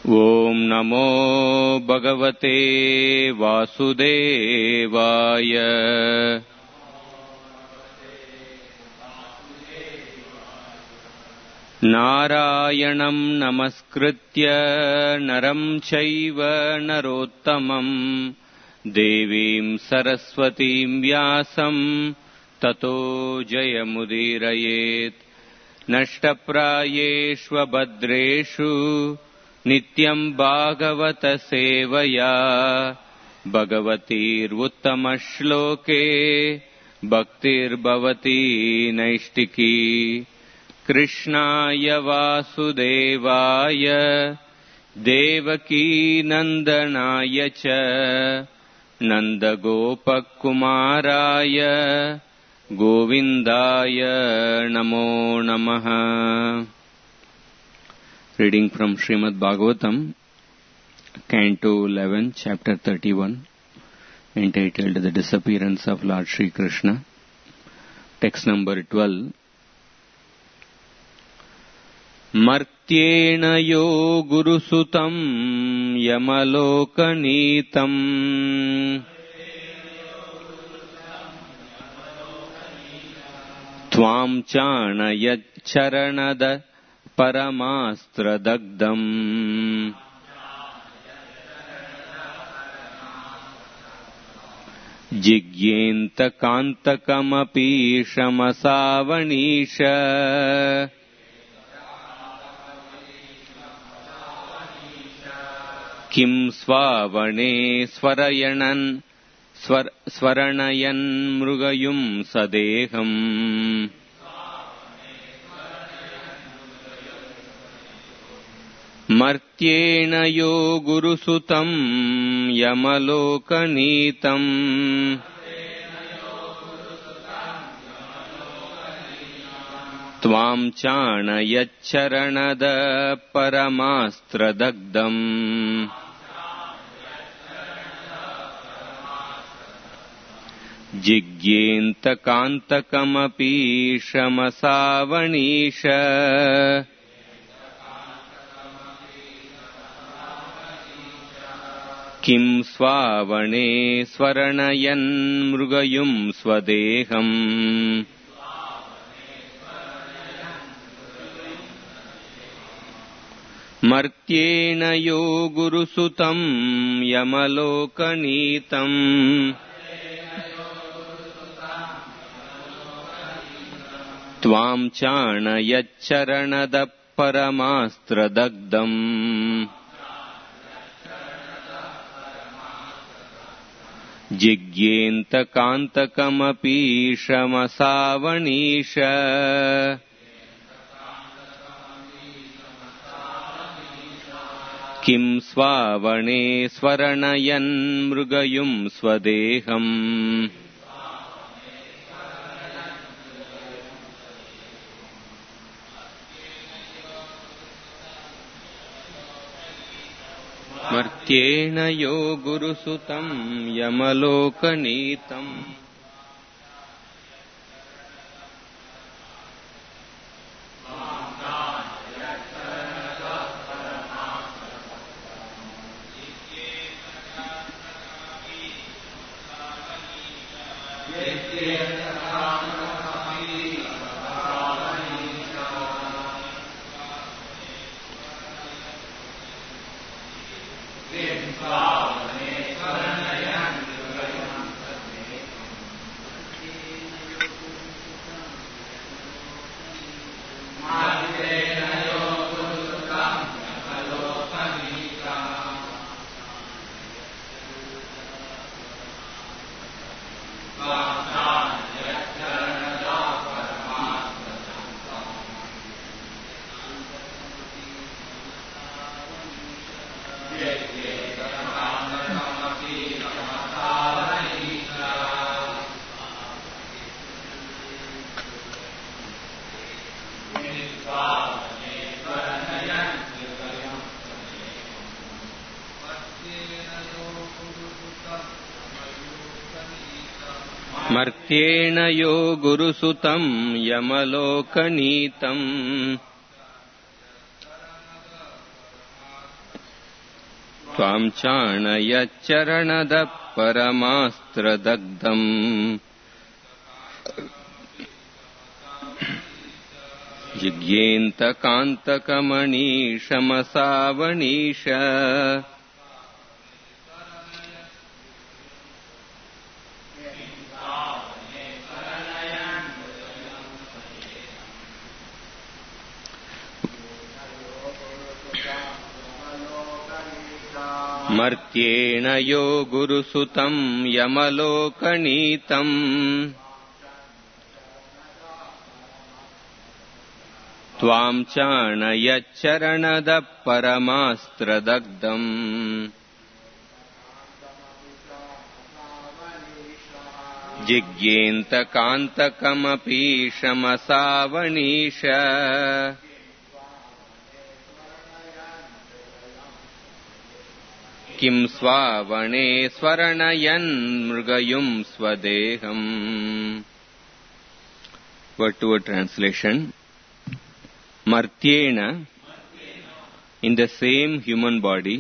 ओम नमो भगवते वासुदेवाय। नारायणं नमस्कृत्य नरं चैव नरोत्तमं देवीं सरस्वतीं व्यासं ततो जयमुदीरयेत्। नष्टप्रायेष्वभद्रेषु नित्यं भागवत सेवया भगवतीर्उत्तमश्लोके भक्तिर्भवती नैष्टिकी। कृष्णाय वासुदेवाय देवकी नन्दनाय च नन्दगोपकुमाराय गोविन्दाय नमो नमः। Reading from Srimad Bhagavatam, Canto 11, Chapter 31, entitled The Disappearance of Lord Sri Krishna. Text number 12. Martyena yo gurusutam yamalokanitam tvam chanayat charanada Paramastra-dagdam jigyenta-kantakapi shamasavanīṣa kim svāvaṇe svaranayan mrugayum sadeham Martyena yo gurusutam yamalokanitam tvam chanayaccharanada paramastra-dagdam jigyenta-kantakapi shamasavanīṣa kim svāvaṇe svaranayan mrugayum swadeham Martyena yo gurusutam yamalokanitam tvam chanayaccharanada paramastra-dagdam jigyenta-kantakapi shamasavanīṣa kim svāvaṇe svaranayan mrugayum swadeham Martyena yo gurusutam yamalokanitam Martyena yo gurusutam yamalokanitam त्वां चाणयच्चरणदः परमास्त्रदग्धम् जिज्ञेन्तकान्तकमनीशमसावनीश मर्त्येण यो गुरुसुतं यमलोकनीतम् त्वां चाणयच्चरणदः परमास्त्रदग्धम् जिज्ञेन्तकान्तकमपीशमसावनीश किं स्वावणे स्वर्णयन् मृगयुं स्वदेहम्. Word to word translation. Martyena, in the same human body,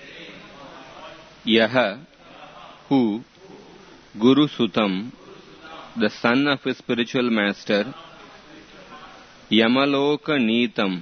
Yaha, who, Guru Sutam, the son of his spiritual master, Yamaloka Neetam,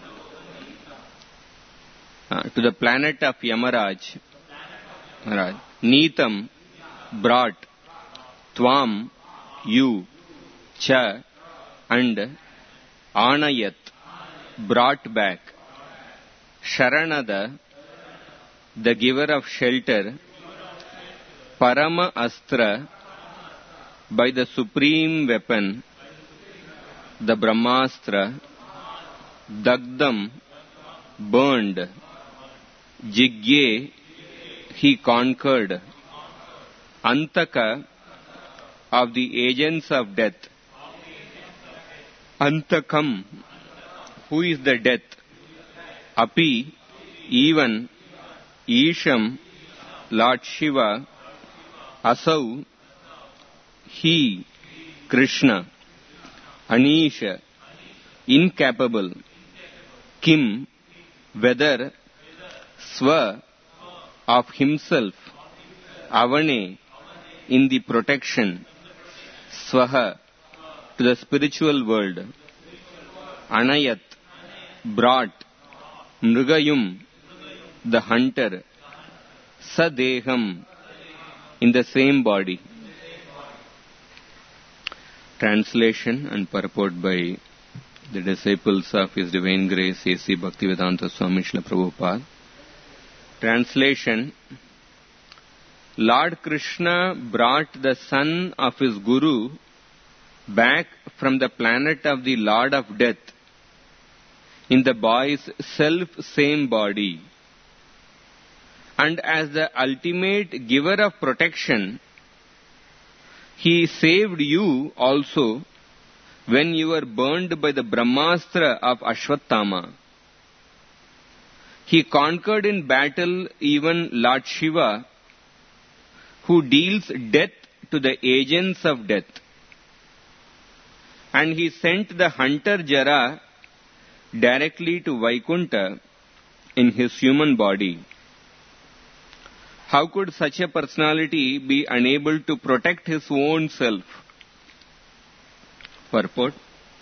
to the planet of Yamaraj, Neetam, brought, Tvam, you, Cha, and Anayat, brought back, Sharanada, the giver of shelter, Parama Astra, by the supreme weapon, the Brahmastra, Dagdam, burned, Jigye, he conquered, Antaka, of the agents of death, Antakam, who is the death, Api, even, Isham, Lord Shiva, Asau, he, Krishna, Anisha, incapable, Kim, whether, Swa, of himself, Avane, in the protection, Swaha, to the spiritual world, Anayat, brought, Mrigayum, the hunter, Sadeham, in the same body. Translation and purport by the disciples of His Divine Grace A.C. Bhaktivedanta Swami Srila Prabhupada. Translation. Lord Krishna brought the son of his Guru back from the planet of the Lord of Death in the boy's self-same body. And as the ultimate giver of protection, he saved you also when you were burned by the Brahmastra of Ashwattama. He conquered in battle even Lord Shiva, who deals death to the agents of death. And he sent the hunter Jara directly to Vaikunta in his human body. How could such a personality be unable to protect his own self? Purport.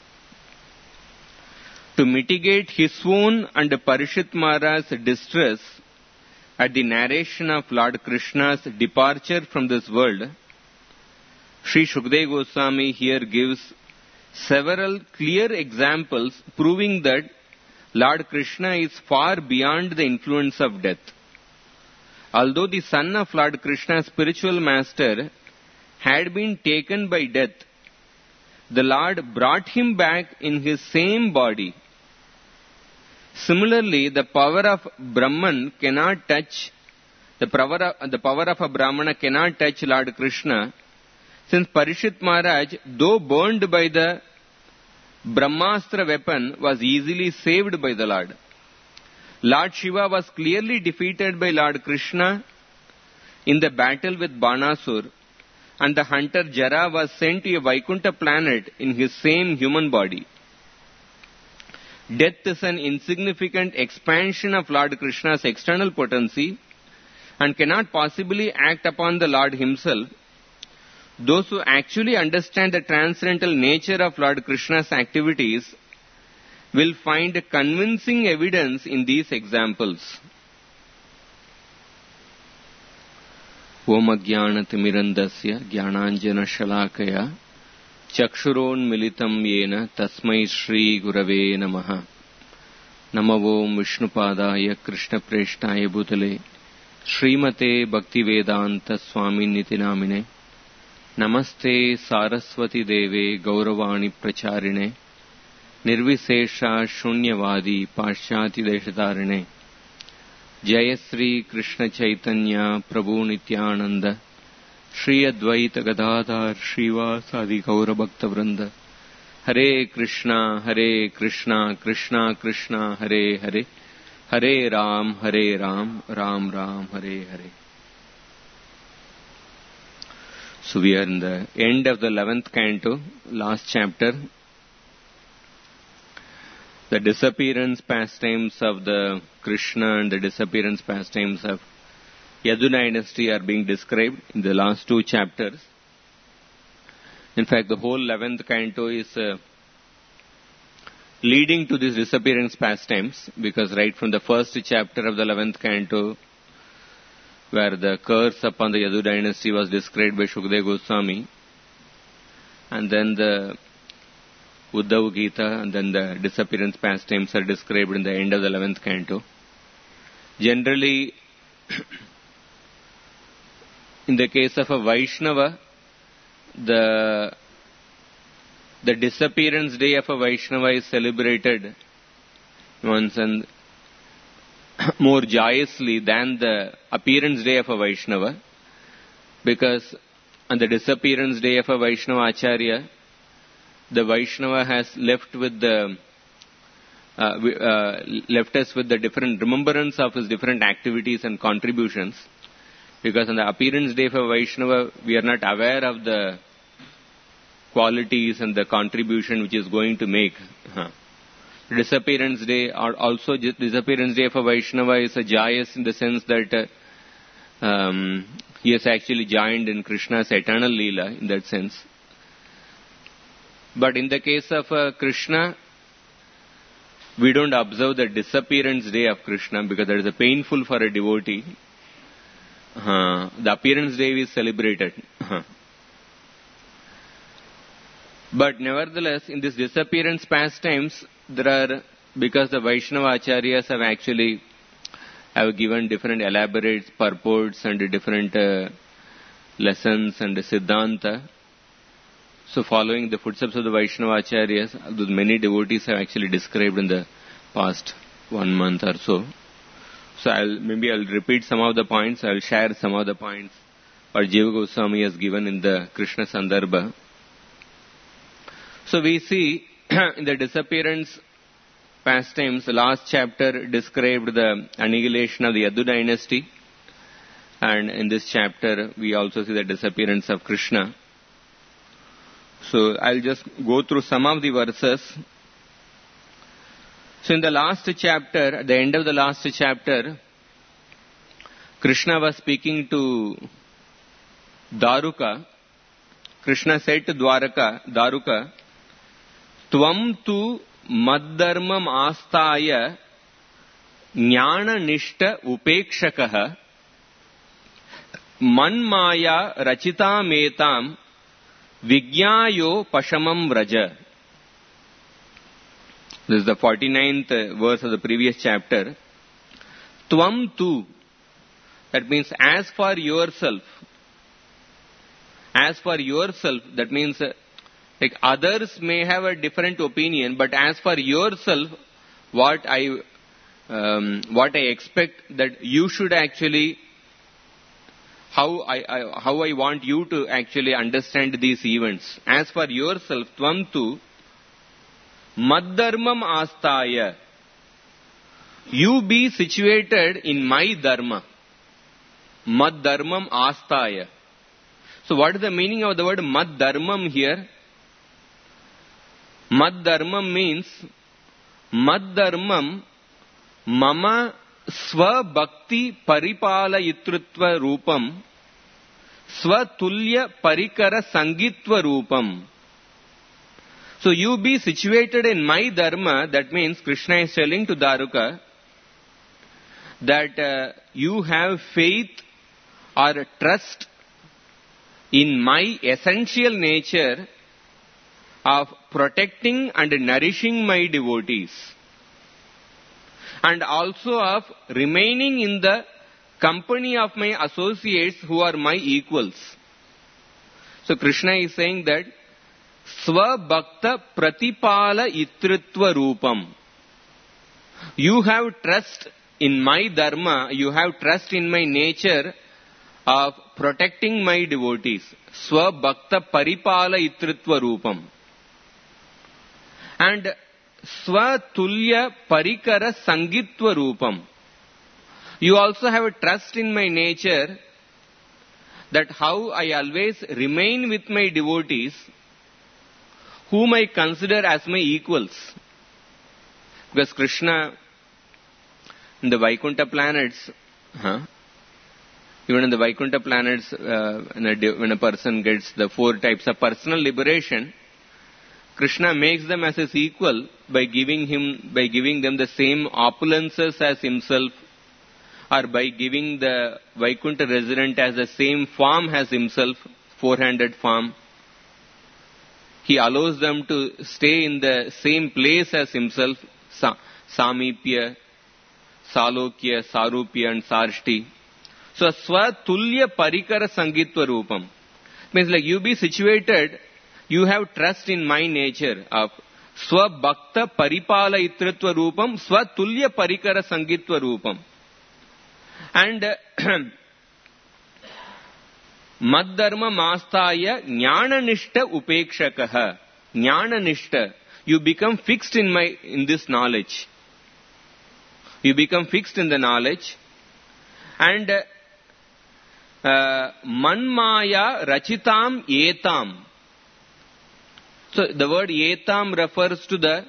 To mitigate his own and Parishit Maharaj's distress at the narration of Lord Krishna's departure from this world, Sri Shukdev Goswami here gives several clear examples proving that Lord Krishna is far beyond the influence of death. Although the son of Lord Krishna's spiritual master had been taken by death, the Lord brought him back in his same body. Similarly, the power of Brahman cannot touch, the power of a Brahmana cannot touch Lord Krishna, since Parishit Maharaj, though burned by the Brahmastra weapon, was easily saved by the Lord. Lord Shiva was clearly defeated by Lord Krishna in the battle with Banasur, and the hunter Jara was sent to a Vaikunta planet in his same human body. Death is an insignificant expansion of Lord Krishna's external potency, and cannot possibly act upon the Lord himself, those who actually understand the transcendental nature of Lord Krishna's activities will find convincing evidence in these examples. Om Ajnanatimirandasya Jnananjana Shalakaya Chakshuronmilitam Yena Tasmai Shri Gurave Namaha. Namavom Vishnupadaya Krishna Preshtaya Bhutale Srimate Bhaktivedanta Swami Nitinamine Namaste Saraswati Deve Gauravani Pracharine Nirvisesha Shunyavadi Pashyati Deshatarine Jaya Sri Krishna Chaitanya Prabhu Nityananda Shri Advaita Gadadhar Srivasadi Gaura Bhakta Vrinda Hare Krishna Krishna Krishna Hare Hare Hare Ram Ram Ram Hare Hare. So we are in the end of the 11th canto, last chapter. The disappearance pastimes of the Krishna and the disappearance pastimes of Yadu dynasty are being described in the last two chapters. In fact, the whole 11th canto is leading to these disappearance pastimes, because right from the first chapter of the 11th canto, where the curse upon the Yadu dynasty was described by Shukdev Goswami, and then the Uddhav Gita, and then the disappearance pastimes are described in the end of the 11th canto. Generally, in the case of a Vaishnava, the disappearance day of a Vaishnava is celebrated once and more joyously than the appearance day of a Vaishnava, because on the disappearance day of a Vaishnava Acharya, the Vaishnava has left with the left us with the different remembrance of his different activities and contributions. Because on the appearance day of a Vaishnava, we are not aware of the qualities and the contribution which is going to make. Disappearance day, or also disappearance day of a Vaishnava, is a joyous in the sense that he has actually joined in Krishna's eternal Leela in that sense. But in the case of Krishna, we don't observe the disappearance day of Krishna because that is painful for a devotee. The appearance day is celebrated. But nevertheless, in this disappearance pastimes, there are, because the Vaishnava Acharyas have given different elaborate purports and different lessons and Siddhanta. So following the footsteps of the Vaishnava Acharyas, many devotees have actually described in the past 1 month or so. So I'll repeat some of the points. I'll share some of the points what Jiva Goswami has given in the Krishna Sandarbha. So we see in the disappearance pastimes, the last chapter described the annihilation of the Yadu dynasty. And in this chapter, we also see the disappearance of Krishna. So I'll just go through some of the verses. So in the last chapter, at the end of the last chapter, Krishna was speaking to Daruka. Krishna said to Daruka, Tvam tu maddharmam astaya jnana nishta upekshakaha manmaya rachita metam Vigyayo Pashamam Vraja. This is the 49th verse of the previous chapter. Tvam tu. That means as for yourself. As for yourself, that means like others may have a different opinion, but as for yourself, what I expect that you should actually, how I want you to actually understand these events. As for yourself, tvam tu maddharmam astaya. You be situated in my dharma. Maddharmam astaya. So what is the meaning of the word maddharmam here? Maddharmam means maddharmam mama Swa-bhakti paripalayitritva rupam Swa-tulya parikara sangitva rupam. So you be situated in my dharma, that means Krishna is telling to Daruka that you have faith or trust in my essential nature of protecting and nourishing my devotees, and also of remaining in the company of my associates who are my equals. So Krishna is saying that Swa-bhakta pratipala itritva rupam. You have trust in my dharma, you have trust in my nature of protecting my devotees. Swa-bhakta paripala itritva rupam. And Swa-tulya parikara sangitva rupam. You also have a trust in my nature that how I always remain with my devotees whom I consider as my equals. Because Krishna, in the Vaikuntha planets, even in the Vaikuntha planets, when a person gets the 4 types of personal liberation, Krishna makes them as his equal by giving them the same opulences as himself, or by giving the Vaikuntha resident as the same form as himself, 4-handed form. He allows them to stay in the same place as himself, Samipya, Salokya, Sarupya and Sarshti. So, Swa-tulya parikara sangitva rupam. Means like you be situated, you have trust in my nature of Swa-bhakta paripala itritva rupam, Swa-tulya parikara sangitva rupam. And Maddharma mastaya jnananishta upekshakaha. Jnananishta. You become fixed in this knowledge. You become fixed in the knowledge. And manmaya rachitam etam. So the word etam refers to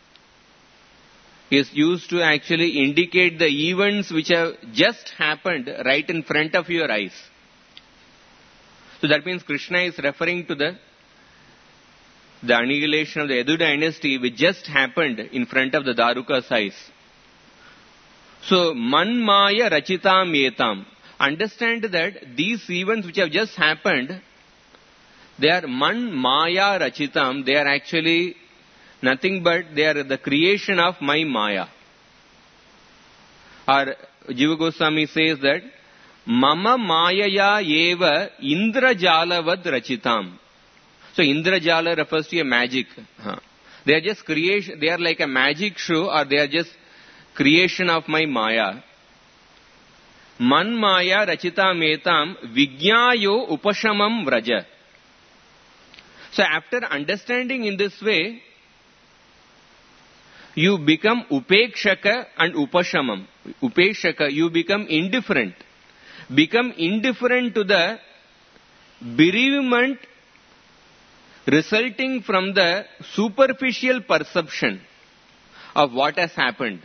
is used to actually indicate the events which have just happened right in front of your eyes. So that means Krishna is referring to the annihilation of the Yadu dynasty which just happened in front of the Daruka's eyes. So, manmaya rachitam etam. Understand that these events which have just happened, they are manmaya rachitam. They are actually nothing but they are the creation of my maya. Or Jiva Goswami says that Mama Mayaya eva Indrajalavad Rachitam. So Indrajala refers to a magic. They are just creation, they are like a magic show, or they are just creation of my Maya. Man Maya Rachitam Etam Vigyayo Upashamam Vraja. So after understanding in this way, you become Upekshaka and Upashamam. Upekshaka, you become indifferent. Become indifferent to the bereavement resulting from the superficial perception of what has happened.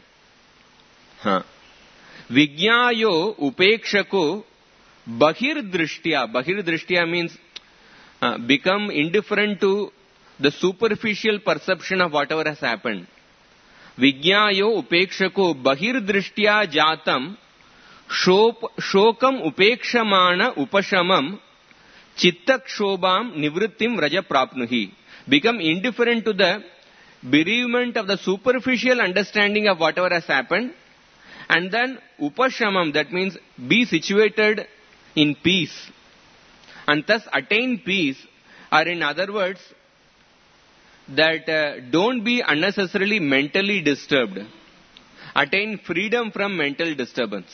Vigyayo upekshako bahirdrishtya. Bahirdrishtya means become indifferent to the superficial perception of whatever has happened. Vigyayo upekshako bahirdrishtya jatam shokam upekshamana upashamam chittakshobam nivrittim raja prapnuhi. Become indifferent to the bereavement of the superficial understanding of whatever has happened, and then upashamam, that means be situated in peace and thus attain peace, or in other words that don't be unnecessarily mentally disturbed. Attain freedom from mental disturbance.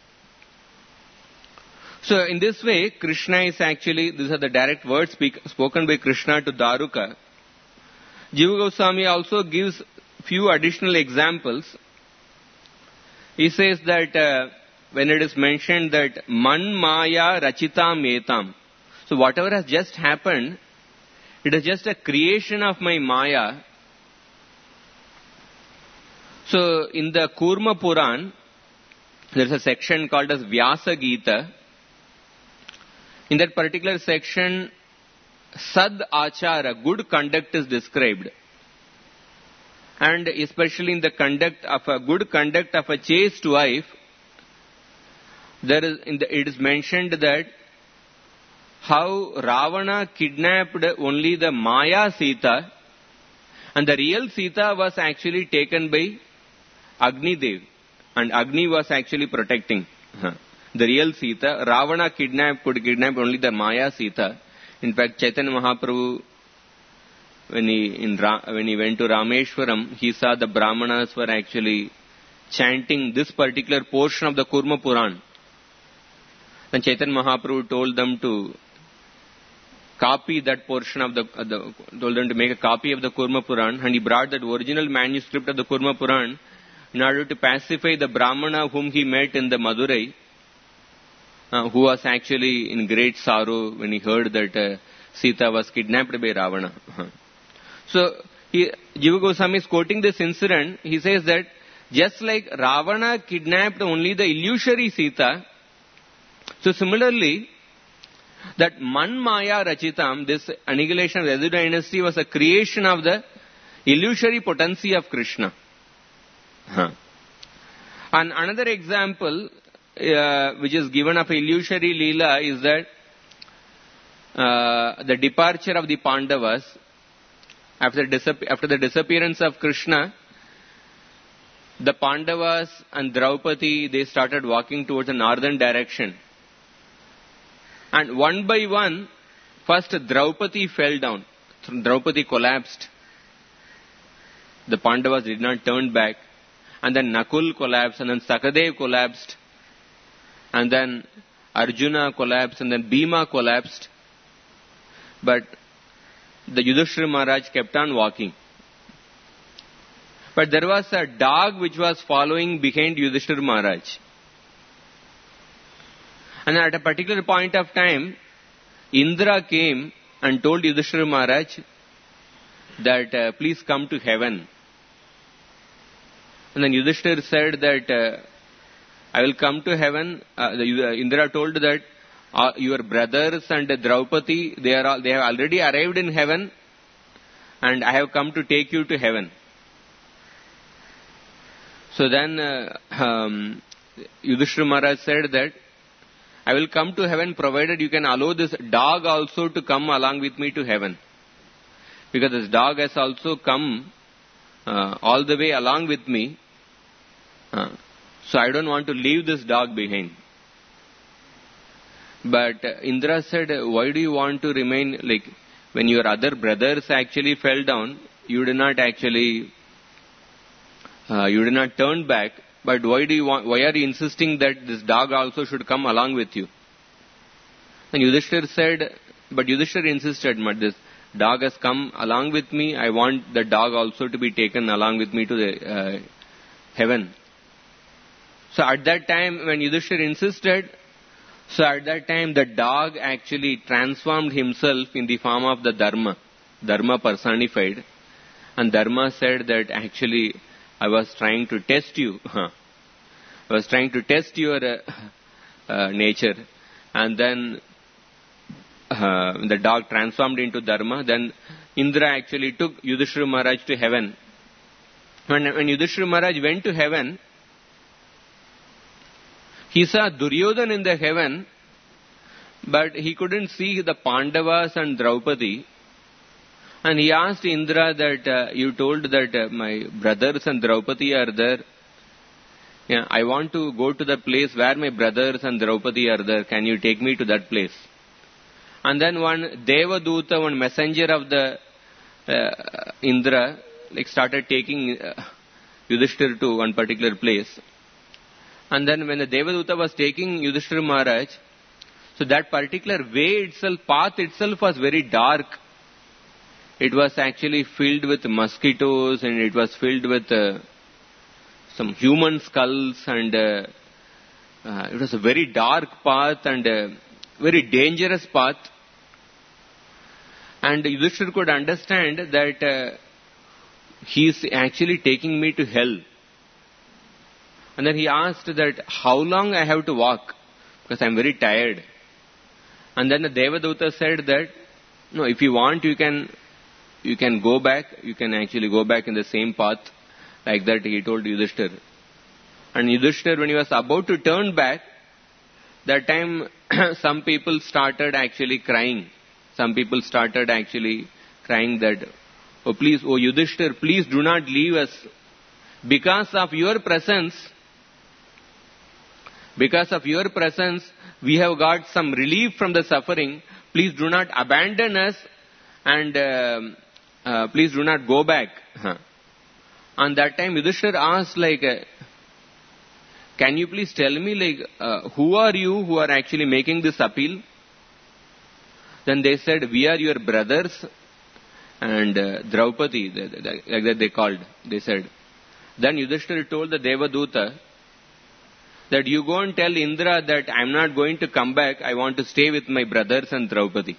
So in this way, Krishna is actually, these are the direct words spoken by Krishna to Daruka. Jiva Goswami also gives few additional examples. He says that when it is mentioned that man maya rachitam etam, so whatever has just happened, it is just a creation of my maya. So in the Kurma Puran, There's a section called as Vyasa Gita. In that particular section, Sad Achara, good conduct is described. And especially in the good conduct of a chaste wife, it is mentioned that how Ravana kidnapped only the Maya Sita, and the real Sita was actually taken by Agni Dev, and Agni was actually protecting the real Sita. Ravana could kidnap only the Maya Sita. In fact, Chaitanya Mahaprabhu, when he went to Rameshwaram, he saw the Brahmanas were actually chanting this particular portion of the Kurma Puran. Then Chaitanya Mahaprabhu told them to copy that portion of told them to make a copy of the Kurma Puran, and he brought that original manuscript of the Kurma Puran in order to pacify the Brahmana whom he met in the Madurai, who was actually in great sorrow when he heard that Sita was kidnapped by Ravana. So, Jiva Goswami is quoting this incident. He says that just like Ravana kidnapped only the illusory Sita, so similarly, that Man Maya Rachitam, this annihilation of the Yadu dynasty, was a creation of the illusory potency of Krishna. And another example which is given of illusory Leela is that the departure of the Pandavas after the disappearance of Krishna, the Pandavas and Draupadi, they started walking towards the northern direction. And one by one, first Draupadi fell down. Draupadi collapsed. The Pandavas did not turn back. And then Nakul collapsed, and then Sakadev collapsed. And then Arjuna collapsed, and then Bhima collapsed. But the Yudhishthira Maharaj kept on walking. But there was a dog which was following behind Yudhishthira Maharaj. And at a particular point of time, Indra came and told Yudhishthira Maharaj that please come to heaven. And then Yudhishthira said that I will come to heaven. Indra told that your brothers and Draupadi, they have already arrived in heaven, and I have come to take you to heaven. So then Yudhishthira Maharaj said that I will come to heaven provided you can allow this dog also to come along with me to heaven. Because this dog has also come all the way along with me. So I don't want to leave this dog behind. But Indra said, why do you want to remain, like, when your other brothers actually fell down, you did not turn back, but why are you insisting that this dog also should come along with you? And Yudhishthira said, but Yudhishthira insisted, but this dog has come along with me, I want the dog also to be taken along with me to the heaven. So at that time, when Yudhishthira insisted, so at that time the dog actually transformed himself in the form of the Dharma personified. And Dharma said that actually I was trying to test you. I was trying to test your nature. And then the dog transformed into Dharma. Then Indra actually took Yudhishthira Maharaj to heaven. When Yudhishthira Maharaj went to heaven, he saw Duryodhana in the heaven, but he couldn't see the Pandavas and Draupadi. And he asked Indra that, you told that my brothers and Draupadi are there. Yeah, I want to go to the place where my brothers and Draupadi are there. Can you take me to that place? And then one Devaduta, one messenger of the Indra, started taking Yudhishthira to one particular place. And then when the Devaduta was taking Yudhishthira Maharaj, so that particular path itself was very dark. It was actually filled with mosquitoes, and it was filled with some human skulls, and it was a very dark path and a very dangerous path. And Yudhishthira could understand that he is actually taking me to hell. And then he asked that, how long I have to walk? Because I'm very tired. And then the Devaduta said that, no, if you want, you can go back. You can actually go back in the same path. Like that he told Yudhishthira. And Yudhishthira, when he was about to turn back, that time some people started actually crying. Some people started actually crying that, oh please, oh Yudhishthira, please do not leave us. Because of your presence, we have got some relief from the suffering. Please do not abandon us and please do not go back. And that time Yudhishthira asked can you please tell me who are you who are actually making this appeal? Then they said, we are your brothers and Draupadi, like that they called, they said. Then Yudhishthira told the Devaduta that you go and tell Indra that I am not going to come back, I want to stay with my brothers and Draupadi.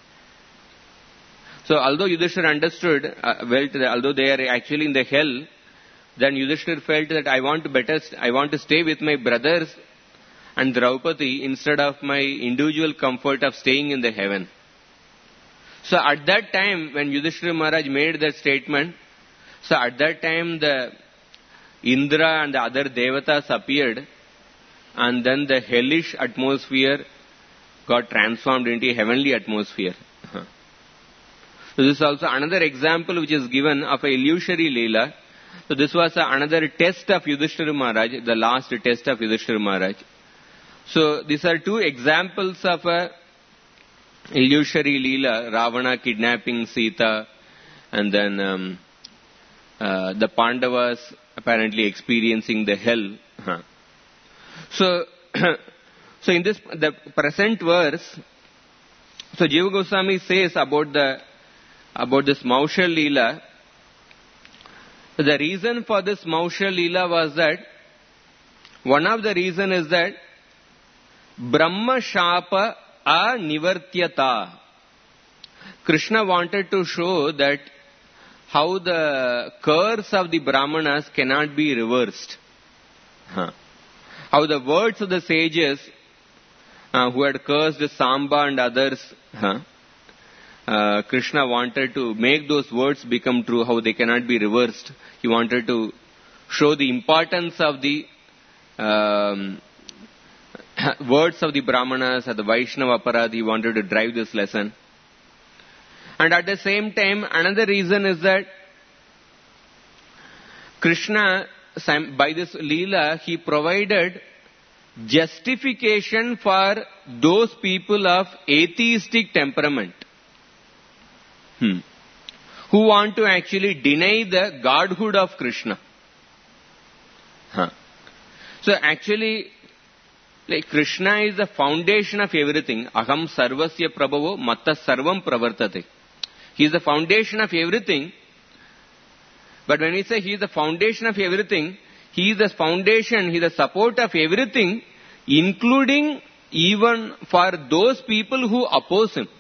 So although Yudhishthira understood, although they are actually in the hell, then Yudhishthira felt that I want to stay with my brothers and Draupadi instead of my individual comfort of staying in the heaven. So at that time, when Yudhishthira Maharaj made that statement, so at that time the Indra and the other Devatas appeared, and then the hellish atmosphere got transformed into a heavenly atmosphere. So this is also another example which is given of a illusory Leela. So this was another test of Yudhishthira Maharaj, the last test of Yudhishthira Maharaj. So these are two examples of a illusory Leela, Ravana kidnapping Sita, and then the Pandavas apparently experiencing the hell. So in this, the present verse, so Jiva Goswami says about this Maushal Leela, the reason for this Maushal Leela was that, one of the reason is that Brahma Shapa Anivartyata. Krishna wanted to show that how the curse of the Brahmanas cannot be reversed. How the words of the sages who had cursed Samba and others, Krishna wanted to make those words become true, how they cannot be reversed. He wanted to show the importance of the words of the Brahmanas or the Vaishnava Aparadhi. He wanted to drive this lesson. And at the same time, another reason is that Krishna, by this Leela, he provided justification for those people of atheistic temperament who want to actually deny the godhood of Krishna. So actually, like Krishna is the foundation of everything. Aham sarvasya prabhavo matta sarvam pravartate. He is the foundation of everything. But when we say he is the foundation of everything, he is the foundation, he is the support of everything, including even for those people who oppose him.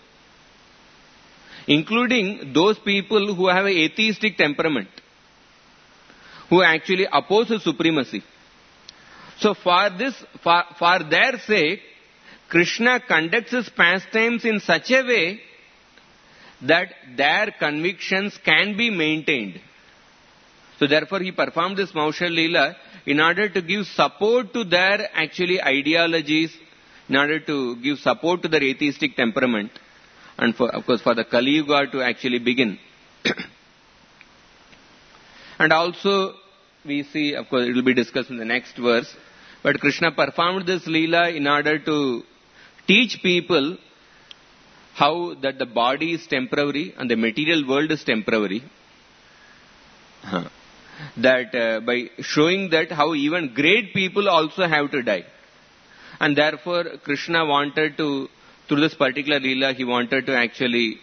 Including those people who have an atheistic temperament, who actually oppose his supremacy. So for their sake, Krishna conducts his pastimes in such a way that their convictions can be maintained. So therefore he performed this Maushal Leela in order to give support to their actually ideologies, in order to give support to their atheistic temperament, and of course for the Kali Yuga to actually begin. And also we see, of course it will be discussed in the next verse, but Krishna performed this Leela in order to teach people how that the body is temporary and the material world is temporary. That by showing that how even great people also have to die. And therefore Krishna wanted to, through this particular Leela, he wanted to actually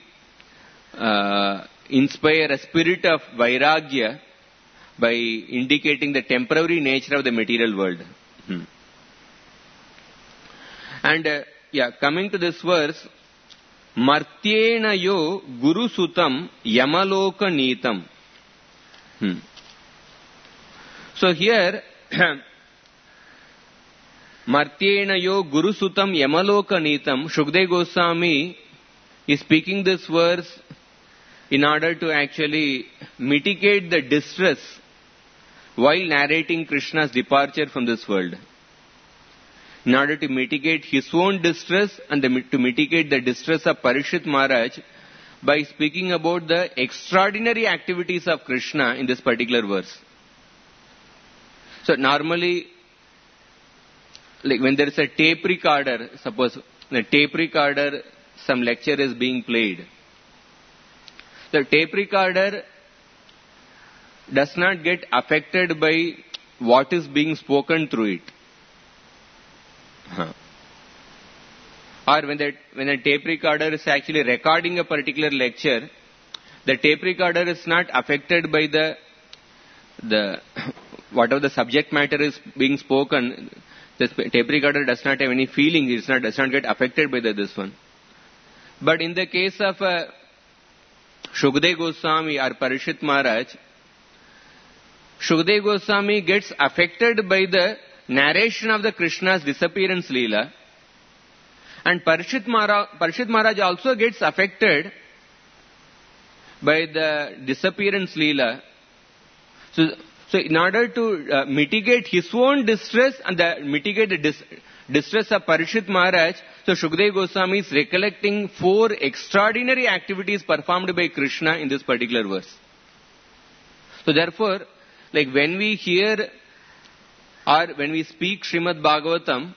inspire a spirit of Vairagya by indicating the temporary nature of the material world. And coming to this verse, Martyena yo Guru Sutam Yamaloka Neetam. So here, Martyenayo Gurusutam Yamaloka Nitam. Shukdev Goswami is speaking this verse in order to actually mitigate the distress while narrating Krishna's departure from this world. In order to mitigate his own distress and to mitigate the distress of Parikshit Maharaj by speaking about the extraordinary activities of Krishna in this particular verse. So normally, like when there is a tape recorder, suppose in a tape recorder some lecture is being played. The tape recorder does not get affected by what is being spoken through it. Or when a tape recorder is actually recording a particular lecture, the tape recorder is not affected by the whatever the subject matter is being spoken. The tape recorder does not have any feeling. It does not get affected by this one. But in the case of Shukdev Goswami or Parikshit Maharaj, Shukdev Goswami gets affected by the narration of the Krishna's disappearance Leela, and Parikshit Maharaj also gets affected by the disappearance Leela. So in order to mitigate his own distress and mitigate the distress of Parikshit Maharaj, so Shukdev Goswami is recollecting 4 extraordinary activities performed by Krishna in this particular verse. So therefore, like when we hear or when we speak Srimad Bhagavatam,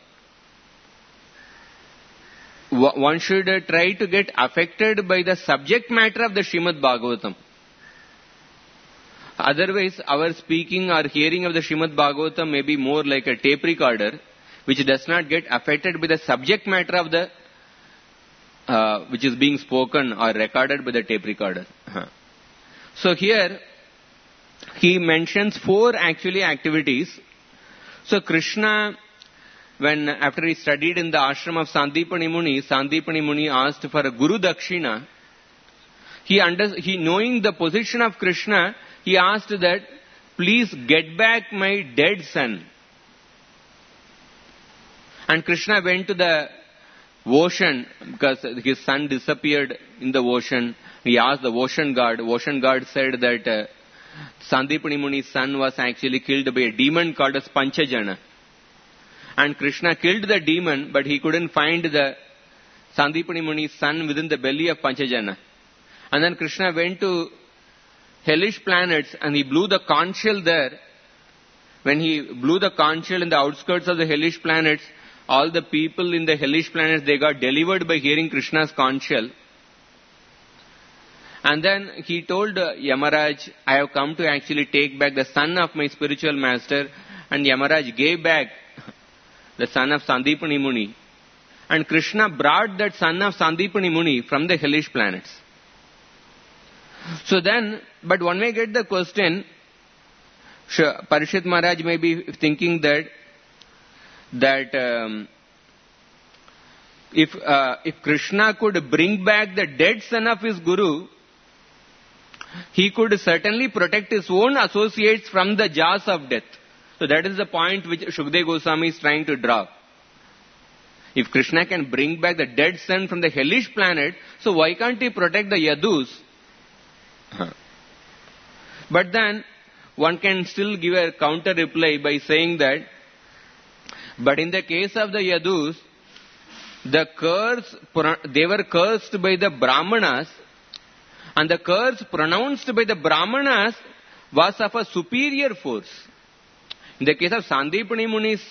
one should try to get affected by the subject matter of the Srimad Bhagavatam. Otherwise, our speaking or hearing of the Srimad Bhagavatam may be more like a tape recorder, which does not get affected by the subject matter of the which is being spoken or recorded by the tape recorder. So here, he mentions 4 actually activities. So Krishna, after he studied in the ashram of Sandipani Muni asked for a Guru Dakshina. He knowing the position of Krishna, he asked that, please get back my dead son. And Krishna went to the ocean because his son disappeared in the ocean. He asked the ocean god. Ocean god said that Sandipani Muni's son was actually killed by a demon called as Panchajana. And Krishna killed the demon, but he couldn't find the Sandipani Muni's son within the belly of Panchajana. And then Krishna went to hellish planets and he blew the conch shell there. When he blew the conch shell in the outskirts of the hellish planets, all the people in the hellish planets, they got delivered by hearing Krishna's conch shell. And then he told Yamaraj, I have come to actually take back the son of my spiritual master. And Yamaraj gave back the son of Sandipani Muni. And Krishna brought that son of Sandipani Muni from the hellish planets. So then, but one may get the question, Parikshit Maharaj may be thinking that if Krishna could bring back the dead son of his Guru, he could certainly protect his own associates from the jaws of death. So that is the point which Shukdev Goswami is trying to draw. If Krishna can bring back the dead son from the hellish planet, so why can't he protect the Yadus? But then, one can still give a counter reply by saying that, but in the case of the Yadus, they were cursed by the Brahmanas, and the curse pronounced by the Brahmanas was of a superior force. In the case of Sandipani Muni's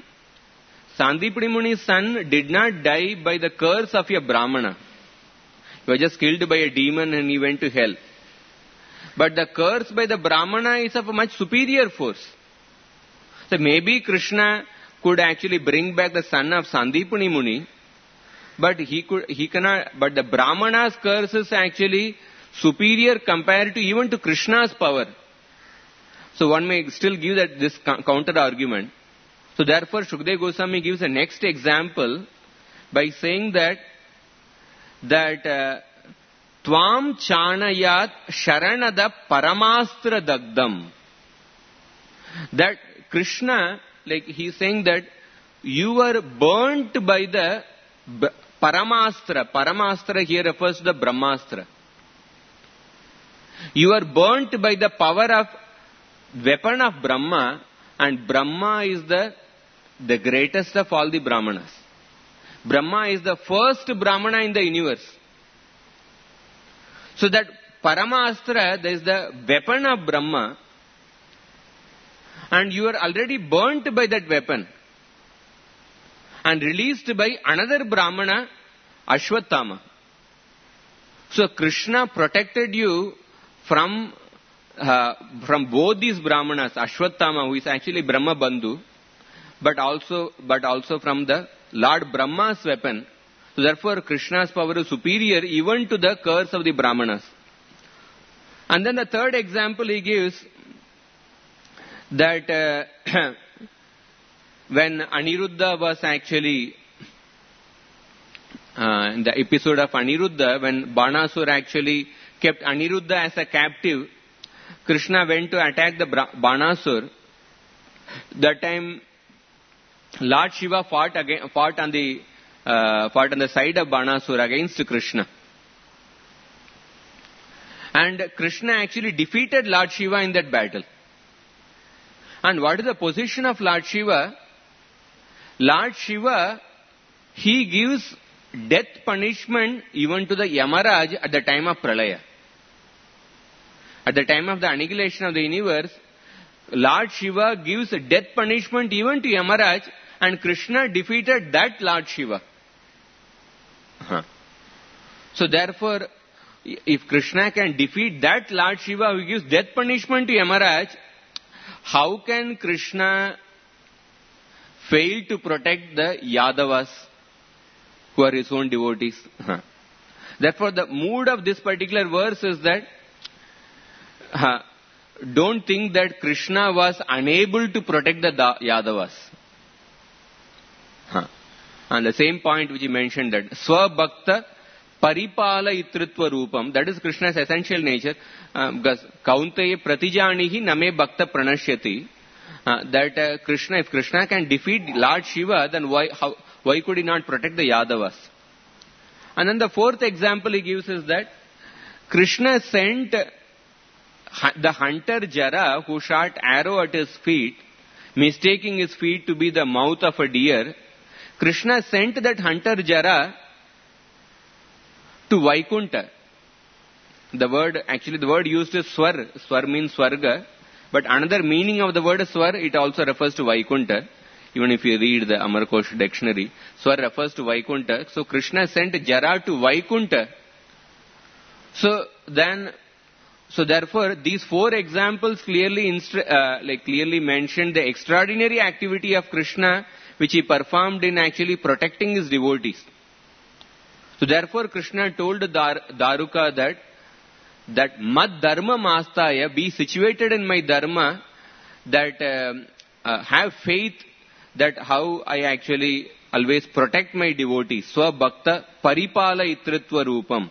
son did not die by the curse of a Brahmana. He was just killed by a demon and he went to hell. But the curse by the Brahmana is of a much superior force. So maybe Krishna could actually bring back the son of Sandipani Muni, but he cannot. But the Brahmana's curse is actually superior compared to even to Krishna's power. So one may still give this counter argument. So therefore Shukdev Goswami gives a next example by saying that Tvam chanayat sharanada paramastra dagdam. That Krishna, like he's saying that you were burnt by the Paramastra. Paramastra here refers to the Brahmastra. You are burnt by the power of weapon of Brahma, and Brahma is the greatest of all the Brahmanas. Brahma is the first Brahmana in the universe. So that Paramastra, there is the weapon of Brahma, and you are already burnt by that weapon and released by another Brahmana, Ashwatthama. So Krishna protected you from both these Brahmanas, Ashwatthama, who is actually Brahma Bandhu, but also from the Lord Brahma's weapon. So therefore Krishna's power is superior even to the curse of the Brahmanas. And then the third example he gives, that when Aniruddha was actually, in the episode of Aniruddha, when Banasur actually kept Aniruddha as a captive, Krishna went to attack the Banasur. That time Lord Shiva fought on the side of Banasur against Krishna. And Krishna actually defeated Lord Shiva in that battle. And what is the position of Lord Shiva? Lord Shiva, he gives death punishment even to the Yamaraj at the time of Pralaya. At the time of the annihilation of the universe, Lord Shiva gives death punishment even to Yamaraj, and Krishna defeated that Lord Shiva. So therefore, if Krishna can defeat that Lord Shiva who gives death punishment to Yamaraj, how can Krishna fail to protect the Yadavas who are his own devotees? Therefore, the mood of this particular verse is that don't think that Krishna was unable to protect the Yadavas. And the same point which he mentioned, that Swabhakta Paripala Itritva Rupam, that is Krishna's essential nature. Because Kaunteya Pratijanihi Name Bhakta Pranashyati, that Krishna, if Krishna can defeat Lord Shiva, then why could he not protect the Yadavas? And then the fourth example he gives is that Krishna sent the hunter Jara, who shot arrow at his feet, mistaking his feet to be the mouth of a deer. Krishna sent that hunter Jara to Vaikunta. The word used is Swar. Swar means Swarga. But another meaning of the word Swar, it also refers to Vaikunta. Even if you read the Amarkosh dictionary, Swar refers to Vaikunta. So Krishna sent Jara to Vaikunta. So therefore, these four examples clearly mention the extraordinary activity of Krishna, which he performed in actually protecting his devotees. So therefore, Krishna told Daruka that Mad Dharma Mastaya, be situated in my Dharma, that have faith that how I actually always protect my devotees. Swabhakta Paripala Itritva Rupam.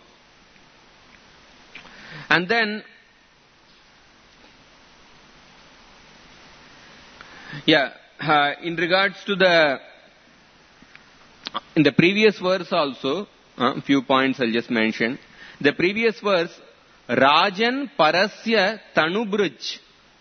And then, in regards to in the previous verse also, a few points I'll just mention. The previous verse, Rajan Parasya Tanubruj.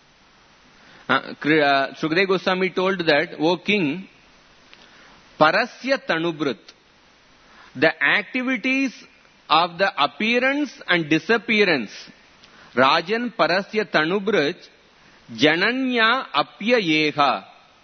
Sukadeva Goswami told that, O king, Parasya Tanubrut, the activities of the appearance and disappearance, Rajan Parasya Tanubruj, Jananya Apya Yeha.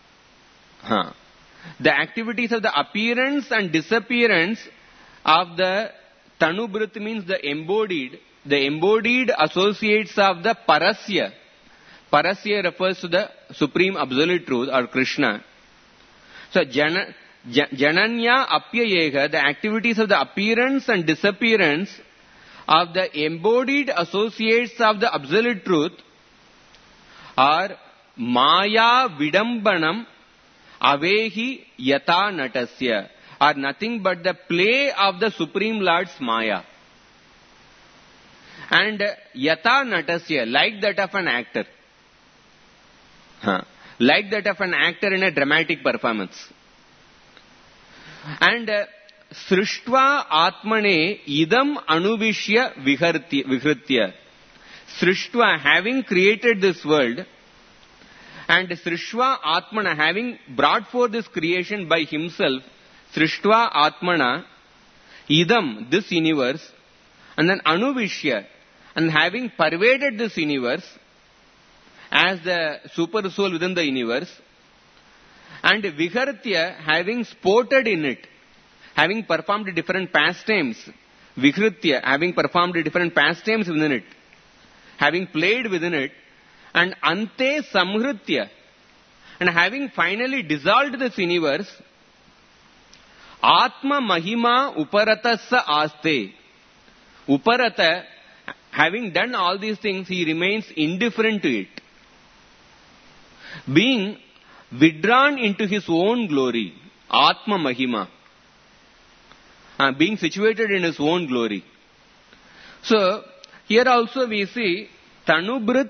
The activities of the appearance and disappearance of the Tanubrut means the embodied associates of the Parasya. Parasya refers to the Supreme Absolute Truth or Krishna. So Jananya Apyayeha, the activities of the appearance and disappearance of the embodied associates of the Absolute Truth are Maya Vidambanam Avehi Yata Natasya, are nothing but the play of the Supreme Lord's Maya. And Yata Natasya, like that of an actor. Like that of an actor in a dramatic performance. And Srishtva Atmane idam anuvishya vihritya. Srishtva, having created this world, and Srishtva Atmana, having brought forth this creation by himself, Srishtva Atmana, idam, this universe, and then anuvishya, and having pervaded this universe as the super soul within the universe, and Vihartya, having sported in it, having performed different pastimes, Vihritya, having performed different pastimes within it, having played within it, and Ante Samhritya, and having finally dissolved this universe, Atma Mahima Uparatassa Aste. Uparata, having done all these things, he remains indifferent to it, being withdrawn into his own glory, Atma Mahima, being situated in his own glory. So, here also we see Tanubrit,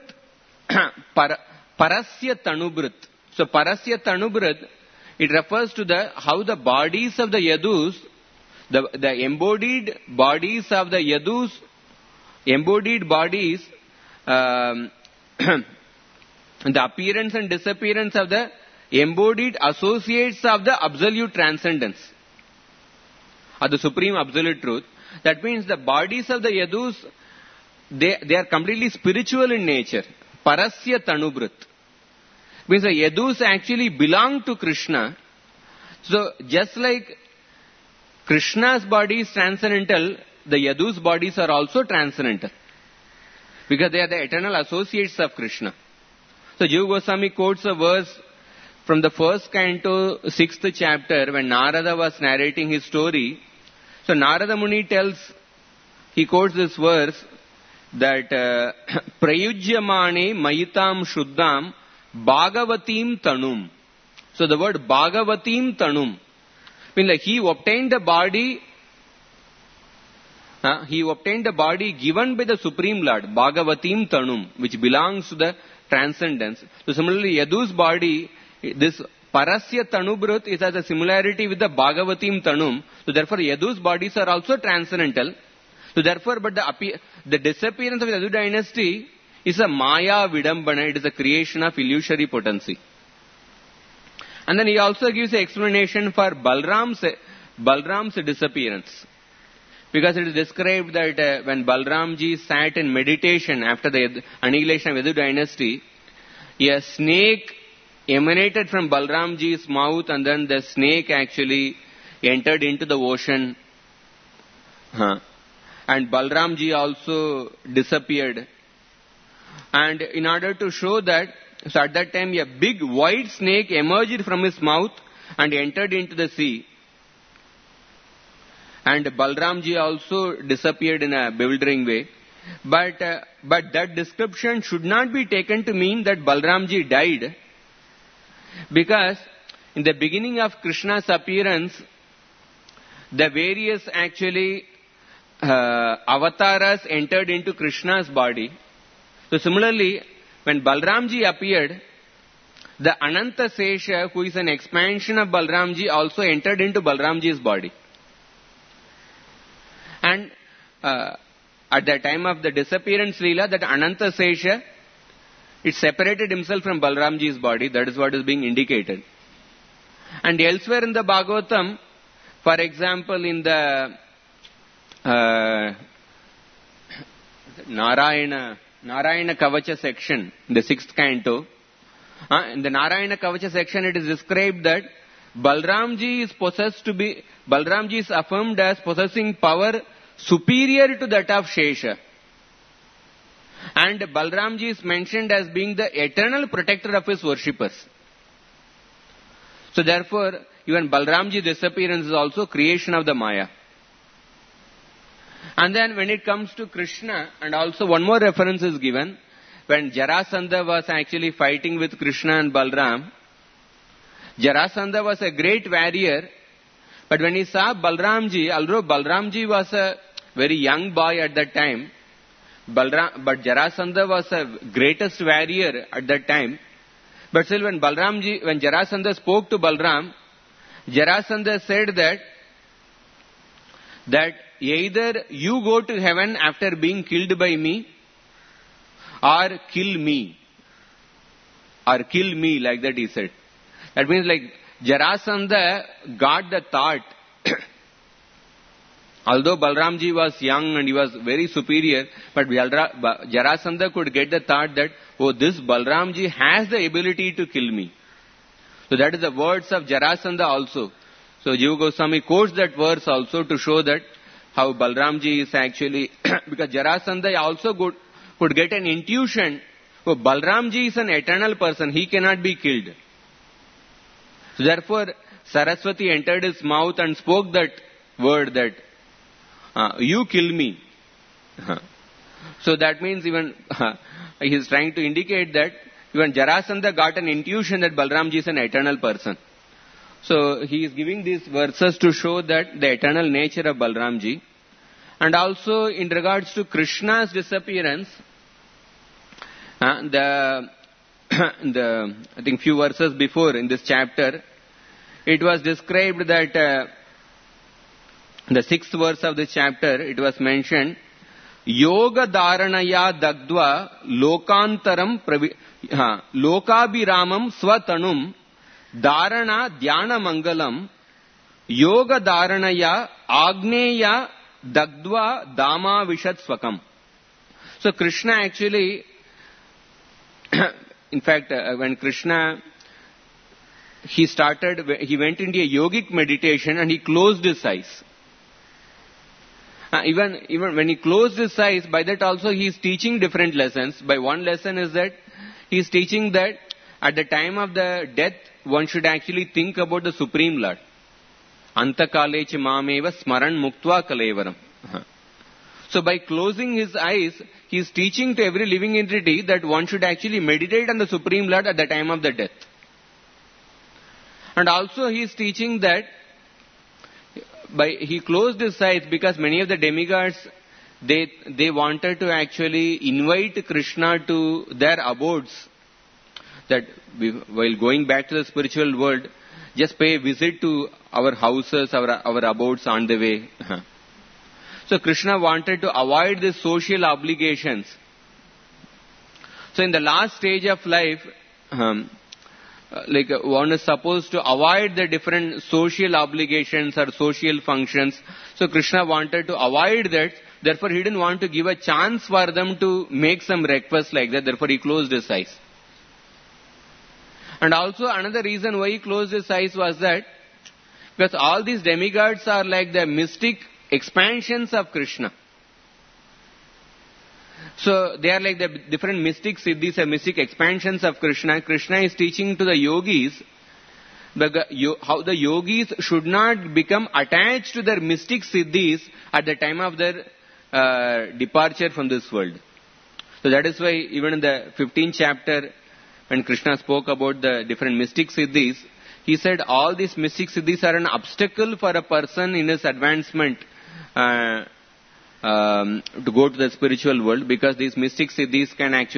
Parasya Tanubrit. So, Parasya Tanubrit, it refers to how the bodies of the Yadus, the embodied bodies of the Yadus, embodied bodies, the appearance and disappearance of the embodied associates of the absolute transcendence, or the supreme absolute truth. That means the bodies of the Yadus, they are completely spiritual in nature. Parasya Tanubrit. Means the Yadus actually belong to Krishna. So just like Krishna's body is transcendental, the Yadus' bodies are also transcendental, because they are the eternal associates of Krishna. So Jiva Goswami quotes a verse from the first canto, 6th chapter, when Narada was narrating his story. So Narada Muni he quotes this verse that Prayujyamane Mayitam Shuddham Bhagavatim Tanum. So the word Bhagavatim Tanum means like he obtained the body given by the Supreme Lord, Bhagavatim Tanum, which belongs to the transcendence. So similarly, Yadu's body, this Parasya Tanubhrut is as a similarity with the Bhagavatim Tanum. So therefore, Yadu's bodies are also transcendental. So therefore, but the disappearance of the Yadu dynasty is a Maya Vidambana. It is a creation of illusory potency. And then he also gives an explanation for Balram's disappearance. Because it is described that when Balramji sat in meditation after the annihilation of Yadu dynasty, a snake emanated from Balramji's mouth, and then the snake actually entered into the ocean. And Balramji also disappeared. And in order to show that, so at that time a big white snake emerged from his mouth and entered into the sea. And Balramji also disappeared in a bewildering way. But that description should not be taken to mean that Balramji died. Because in the beginning of Krishna's appearance, the various actually avatars entered into Krishna's body. So similarly, when Balramji appeared, the Ananta Sesha, who is an expansion of Balramji, also entered into Balramji's body. And at the time of the disappearance Leela, that Ananta Sesha, it separated himself from Balramji's body. That is what is being indicated. And elsewhere in the Bhagavatam, for example, in the Narayana Kavacha section, in the 6th canto, in the Narayana Kavacha section, it is described that Balramji is affirmed as possessing power superior to that of Shesha. And Balramji is mentioned as being the eternal protector of his worshippers. So therefore, even Balramji's disappearance is also creation of the Maya. And then when it comes to Krishna, and also one more reference is given, when Jarasandha was actually fighting with Krishna and Balram, Jarasandha was a great warrior, but when he saw Balramji, although Balramji was a very young boy at that time, but Jarasandha was a greatest warrior at that time. But still when Jarasandha spoke to Balram, Jarasandha said that either you go to heaven after being killed by me, or kill me. Or kill me, like that he said. That means like Jarasandha got the thought, although Balramji was young and he was very superior, but Jarasandha could get the thought that, oh, this Balramji has the ability to kill me. So that is the words of Jarasandha also. So Jiva Goswami quotes that verse also to show that how Balramji is actually, because Jarasandha also could get an intuition, oh, Balramji is an eternal person, he cannot be killed. So therefore, Saraswati entered his mouth and spoke that word that, you kill me. So that means even he is trying to indicate that even Jarasandha got an intuition that Balramji is an eternal person. So he is giving these verses to show that the eternal nature of Balramji. And also in regards to Krishna's disappearance, I think few verses before in this chapter, it was described that the 6th verse of this chapter, it was mentioned, Yoga Dharanaya Dagdva Lokantaram Lokabhiramam Swatanum Dharana Dhyana Mangalam Yoga Dharanaya Agneya Dagdva Dama Vishat Swakam. So Krishna actually, in fact, when Krishna, he went into a yogic meditation and he closed his eyes. Even when he closed his eyes, by that also he is teaching different lessons. By one lesson is that he is teaching that at the time of the death, one should actually think about the Supreme Lord. Antakalecha mameva smaran muktva kalevaram. So by closing his eyes, he is teaching to every living entity that one should actually meditate on the Supreme Lord at the time of the death. And also he is teaching that he closed his eyes because many of the demigods, they wanted to actually invite Krishna to their abodes. That while going back to the spiritual world, just pay a visit to our houses, our abodes on the way. So Krishna wanted to avoid these social obligations. So in the last stage of life, one is supposed to avoid the different social obligations or social functions. So Krishna wanted to avoid that. Therefore, he didn't want to give a chance for them to make some request like that. Therefore, he closed his eyes. And also another reason why he closed his eyes was that because all these demigods are like the mystic expansions of Krishna. So they are like the different mystic siddhis and mystic expansions of Krishna. Krishna is teaching to the yogis how the yogis should not become attached to their mystic siddhis at the time of their departure from this world. So that is why even in the 15th chapter, when Krishna spoke about the different mystic siddhis, he said all these mystic siddhis are an obstacle for a person in his advancement to go to the spiritual world, because these mystic siddhis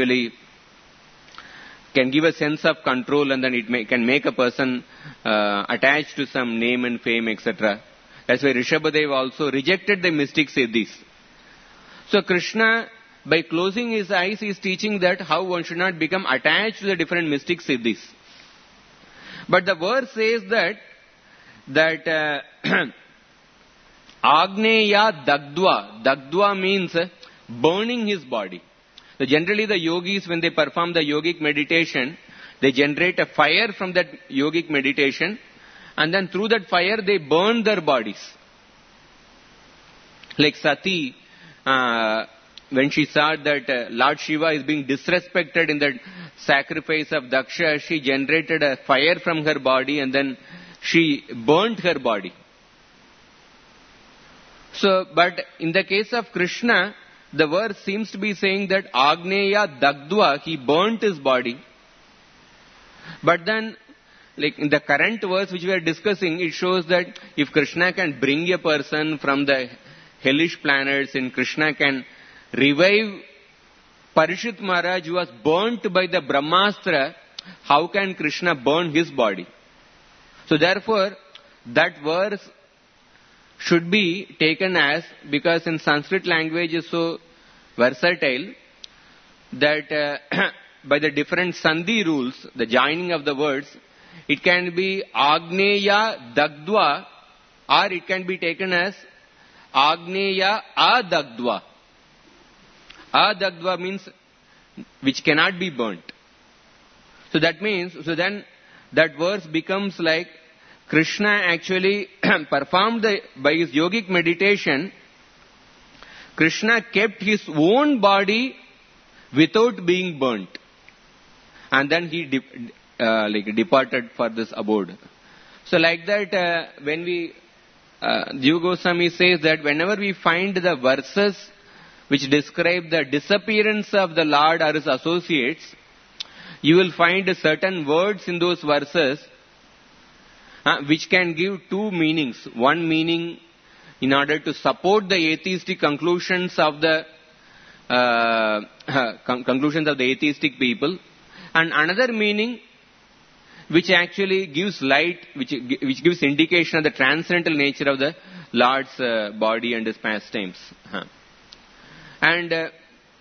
can give a sense of control, and then it can make a person attached to some name and fame, etc. That's why Rishabhadev also rejected the mystic siddhis. So Krishna, by closing his eyes, is teaching that how one should not become attached to the different mystic siddhis. But the verse says that Agneya Dagdva. Dagdva means burning his body. So generally the yogis, when they perform the yogic meditation, they generate a fire from that yogic meditation, and then through that fire they burn their bodies. Like Sati, when she saw that Lord Shiva is being disrespected in the sacrifice of Daksha, she generated a fire from her body and then she burnt her body. So, but in the case of Krishna, the verse seems to be saying that Agneya Dagdva, he burnt his body. But then, like in the current verse which we are discussing, it shows that if Krishna can bring a person from the hellish planets, and Krishna can revive Parishit Maharaj, who was burnt by the Brahmastra, how can Krishna burn his body? So therefore, that verse should be taken as, because in Sanskrit language is so versatile that by the different sandhi rules, the joining of the words, it can be Agneya Dagdva, or it can be taken as Agneya Adagdva. Adagdva means which cannot be burnt. So that means, so then that verse becomes like Krishna actually performed by his yogic meditation, Krishna kept his own body without being burnt. And then he departed for this abode. So like that, when we, Jiva Goswami says that whenever we find the verses which describe the disappearance of the Lord or his associates, you will find certain words in those verses which can give two meanings. One meaning in order to support the atheistic conclusions of the atheistic people, and another meaning which actually gives light, which gives indication of the transcendental nature of the Lord's body and his pastimes. And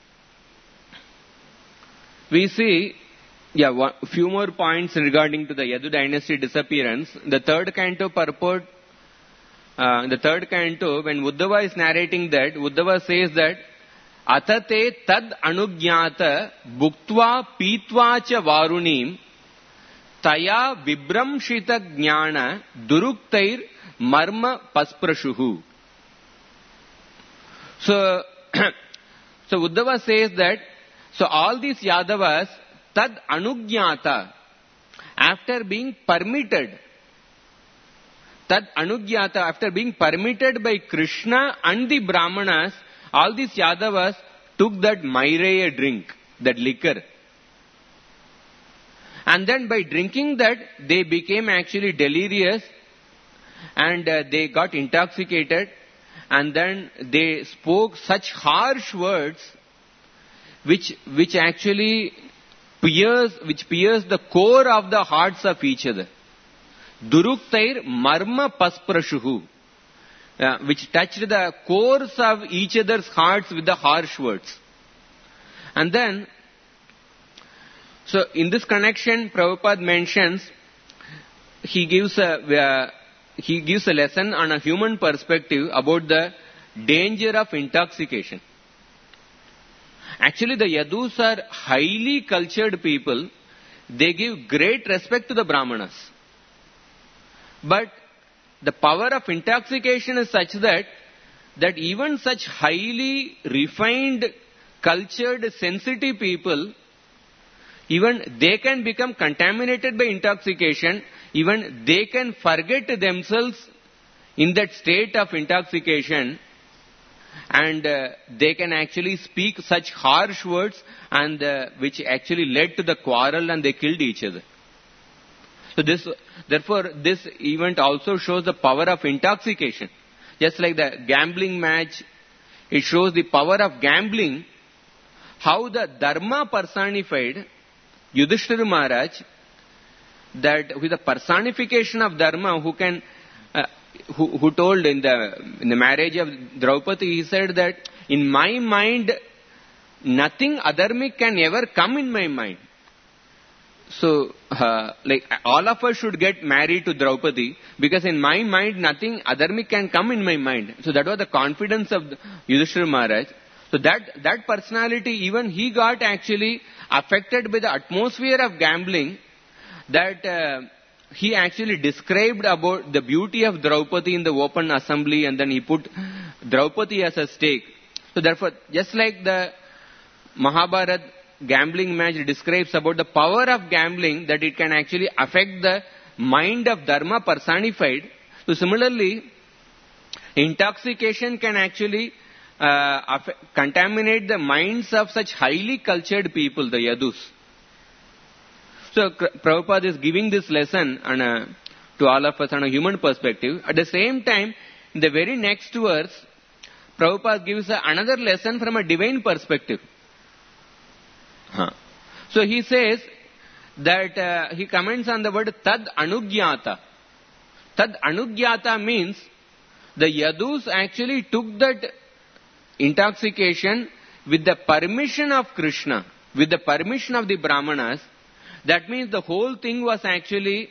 we see a few more points regarding to the Yadu dynasty disappearance. The third canto purport, the third canto, when Uddhava is narrating that, Uddhava says that Atate tad anugyata bhuktva pitva cha varunim taya vibramshita jnana duruktair marma pasprashuhu. So Uddhava says that, so all these Yadavas, tad anugyata, after being permitted, tad anugyata, after being permitted by Krishna and the Brahmanas, all these Yadavas took that Maireya drink, that liquor. And then by drinking that, they became actually delirious and they got intoxicated, and then they spoke such harsh words which actually pierce the core of the hearts of each other. Duruktair marma pasprashuhu, which touched the cores of each other's hearts with the harsh words. And then, so in this connection, Prabhupada mentions, he gives a lesson on a human perspective about the danger of intoxication. Actually, the Yadus are highly cultured people. They give great respect to the Brahmanas. But the power of intoxication is such that even such highly refined, cultured, sensitive people, even they can become contaminated by intoxication. Even they can forget themselves in that state of intoxication, and they can actually speak such harsh words, and which actually led to the quarrel, and they killed each other. So therefore this event also shows the power of intoxication. Just like the gambling match, it shows the power of gambling, how the Dharma personified, Yudhishthira Maharaj, that with the personification of Dharma, who told in the marriage of Draupadi, he said that in my mind, nothing adharmic can ever come in my mind. So, like all of us should get married to Draupadi, because in my mind, nothing adharmic can come in my mind. So that was the confidence of Yudhishthira Maharaj. So that personality, even he got actually affected by the atmosphere of gambling, that he actually described about the beauty of Draupadi in the open assembly, and then he put Draupadi as a stake. So therefore, just like the Mahabharata gambling match describes about the power of gambling, that it can actually affect the mind of Dharma personified. So similarly, intoxication can actually contaminate the minds of such highly cultured people, the Yadus. So Prabhupada is giving this lesson to all of us on a human perspective. At the same time, in the very next verse, Prabhupada gives another lesson from a divine perspective. So he says that he comments on the word tad anugyata. Tad anugyata means the Yadus actually took that intoxication with the permission of Krishna, with the permission of the Brahmanas. That means the whole thing was actually,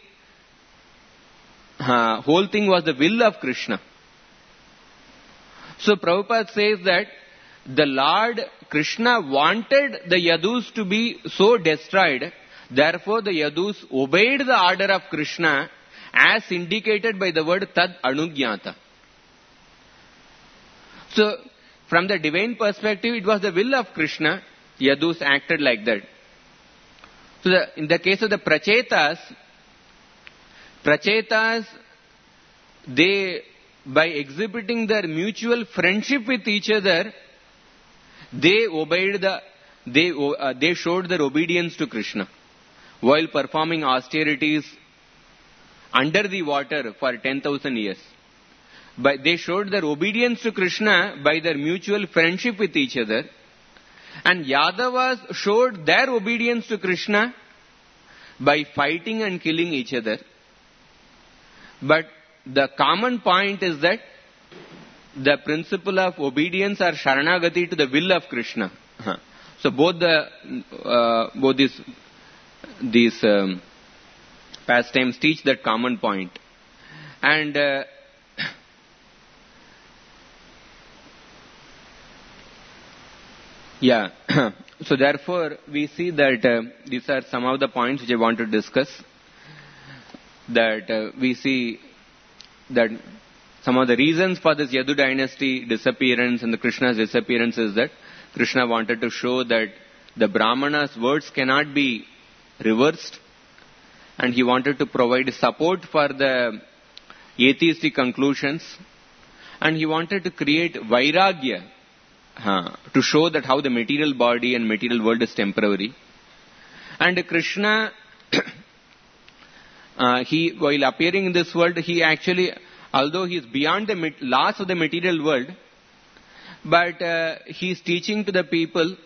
the will of Krishna. So Prabhupada says that the Lord Krishna wanted the Yadus to be so destroyed. Therefore the Yadus obeyed the order of Krishna as indicated by the word Tad Anugyata. So from the divine perspective, it was the will of Krishna. Yadus acted like that. So in the case of the Prachetas, they, by exhibiting their mutual friendship with each other, they showed their obedience to Krishna while performing austerities under the water for 10,000 years. But they showed their obedience to Krishna by their mutual friendship with each other. And Yadavas showed their obedience to Krishna by fighting and killing each other. But the common point is that the principle of obedience or Sharanagati to the will of Krishna. So both these pastimes teach that common point. And so therefore we see that these are some of the points which I want to discuss. That we see that some of the reasons for this Yadu dynasty disappearance and the Krishna's disappearance is that Krishna wanted to show that the Brahmana's words cannot be reversed, and he wanted to provide support for the atheistic conclusions, and he wanted to create vairagya to show that how the material body and material world is temporary. And Krishna, while appearing in this world, he actually, although he is beyond the laws of the material world, but he is teaching to the people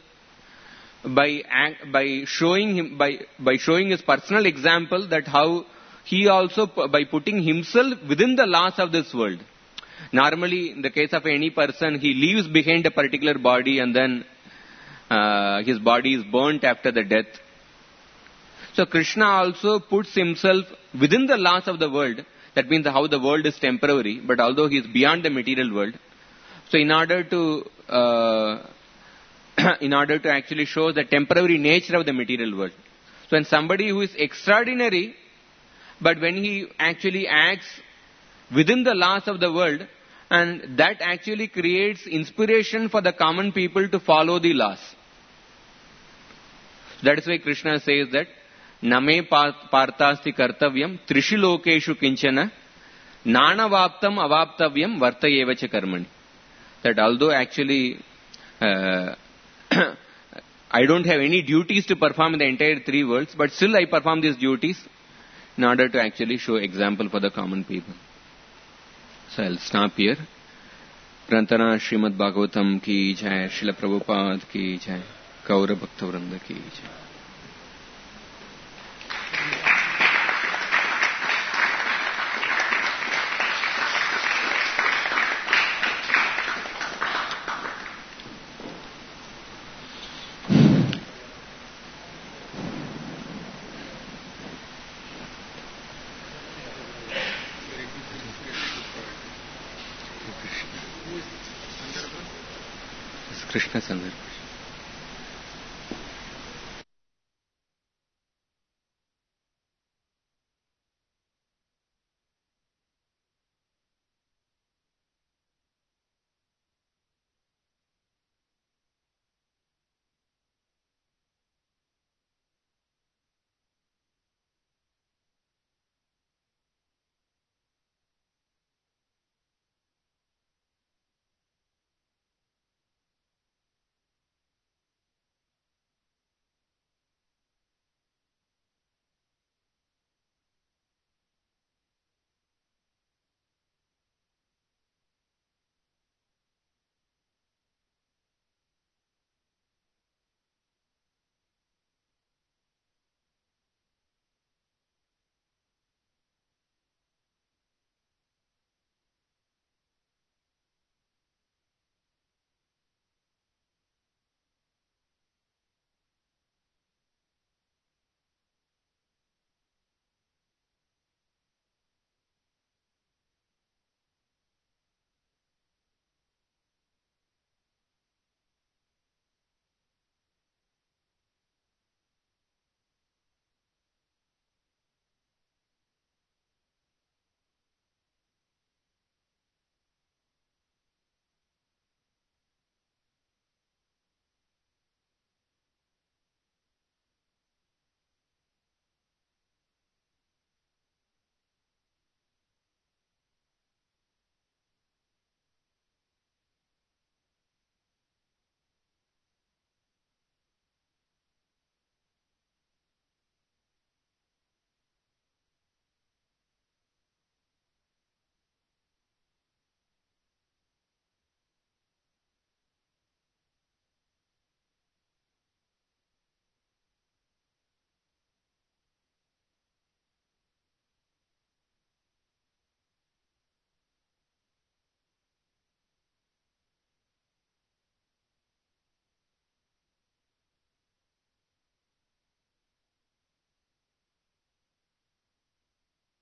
by showing his personal example that how he also, by putting himself within the laws of this world. Normally, in the case of any person, he leaves behind a particular body and then his body is burnt after the death. So Krishna also puts himself within the laws of the world. That means how the world is temporary, but although he is beyond the material world. So in order to actually show the temporary nature of the material world. So when somebody who is extraordinary, but when he actually acts within the laws of the world, and that actually creates inspiration for the common people to follow the laws. That is why Krishna says that Name partasti kartavyam trishilokeshu kinchana nanavaptam avaptavyam vartayevacha karmani. That although actually I don't have any duties to perform in the entire three worlds, but still I perform these duties in order to actually show example for the common people. So I'll stop here. Prantana Srimad Bhagavatam ki jai, Srila Prabhupada ki jai, Gaura Bhakta Vrinda ki jai. Krishna Sandar.